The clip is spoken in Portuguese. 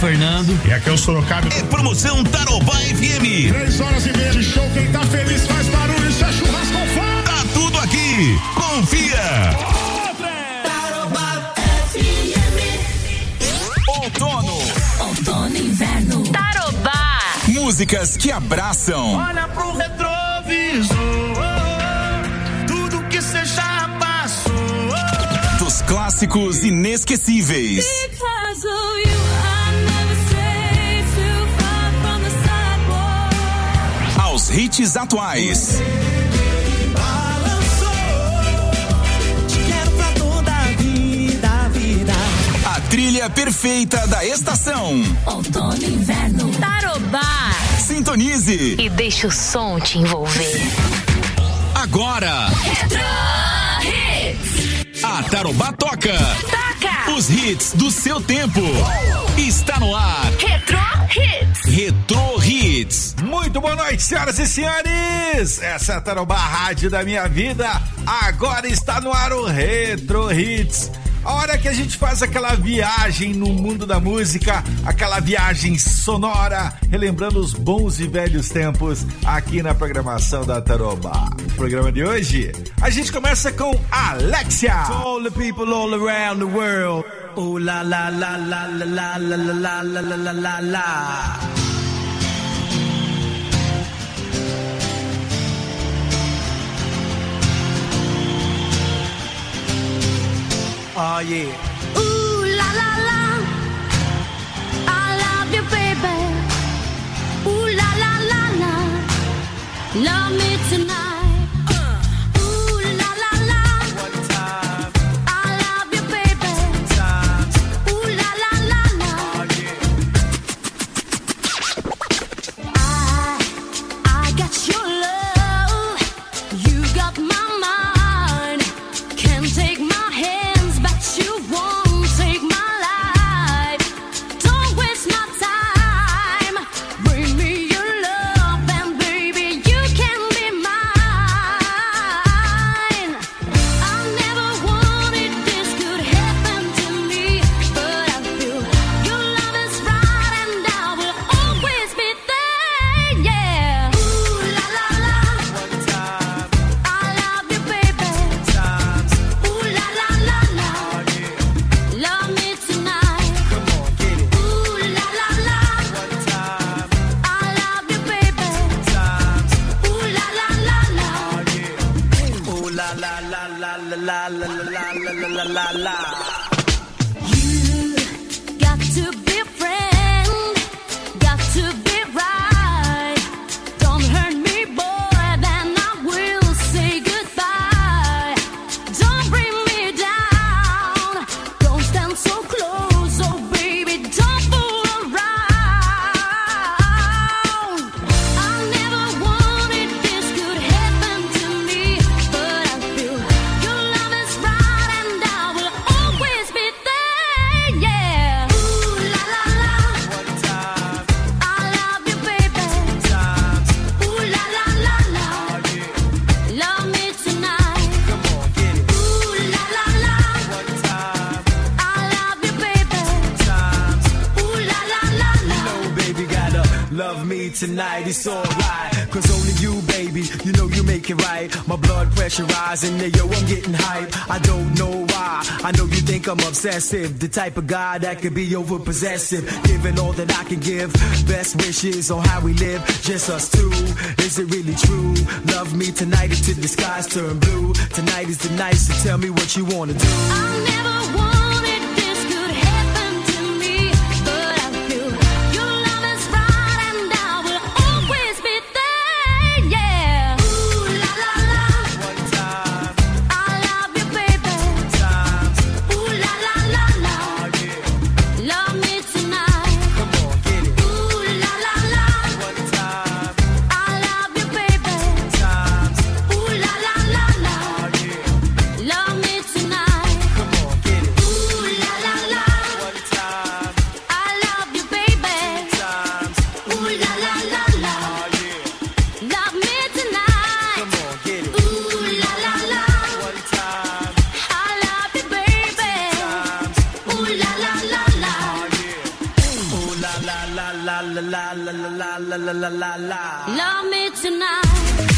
Fernando. E aqui é o Sorocaba. É promoção Tarobá FM. 3h30 de show, quem tá feliz faz barulho, isso é churrasco com fã. Tá tudo aqui, confia. Tarobá FM. Outono e inverno. Tarobá. Músicas que abraçam. Olha pro retrovisor, tudo que cê já passou. Dos clássicos inesquecíveis. Aos hits atuais. A trilha perfeita da estação. Outono e inverno. Tarobá. Sintonize E deixa o som te envolver. agora. Retro Hits. A Tarobá toca. Toca. Os hits do seu tempo. Está no ar. Retro Hits. Retro Hits. Muito boa noite, senhoras e senhores. Essa é a Tarobá Rádio da minha vida. Agora está no ar o Retro Hits. A hora que a gente faz aquela viagem no mundo da música, aquela viagem sonora, relembrando os bons e velhos tempos aqui na programação da Tarobá. No programa de hoje, a gente começa com Alexia. To all the people all around the world. Oh la la la la la la la la la la la la la. Oh yeah. Ooh la la la, I love you, baby. Ooh la la la la, love me tonight. Ooh la la la, One time, I love you, baby. times. Ooh la la la la, Oh yeah. I got your love, you got my mind. Can't take my hands, but you won't take my life. Don't waste my time. Bring me your love, and baby, you can be mine. I never wanted this could happen to me, but I feel your love is right, and I will always be there. Yeah. Ooh la la la, One time, I love you, baby. times. Ooh la la la la, Oh yeah. love me tonight. Come on, get it. Ooh la la la, One time, I love you, baby. times. Ooh la la la la, Oh yeah. Oh la la la la la la la la la la la la. you got to be a friend, got to be right. Don't hurt me, boy, then I will say goodbye. Don't bring me down, don't stand so close, oh baby, don't fool around. I never wanted this could happen to me, but I feel your love is right, and I will always be there. Yeah. Ooh la la la, One time, I love you, baby. times. Ooh la la la la, Oh yeah. love me tonight. Come on, get it. Ooh la la la, One time, I love you, baby. times. Ooh la la la la. No, baby, gotta love me tonight, it's alright. Cause only you, baby, you know you make it right. My blood pressure rising, yeah, yo, I'm getting hype. I don't know why, I know you think I'm obsessive. The type of guy that could be over possessive. Giving all that I can give, best wishes on how we live, just us two. Is it really true? Love me tonight until the skies turn blue. Tonight is the night, so tell me what you wanna do. I never wanted this could happen to me, but I feel your love is right, and I will always be there. Yeah. Ooh la la la, One time, I love you, baby. times. Ooh la la la la, Oh yeah. love me tonight. Come on, get it. Ooh la la la, One time, I love you, baby. times. Ooh la la la la, Oh yeah. love me tonight. Come on, get Love me tonight.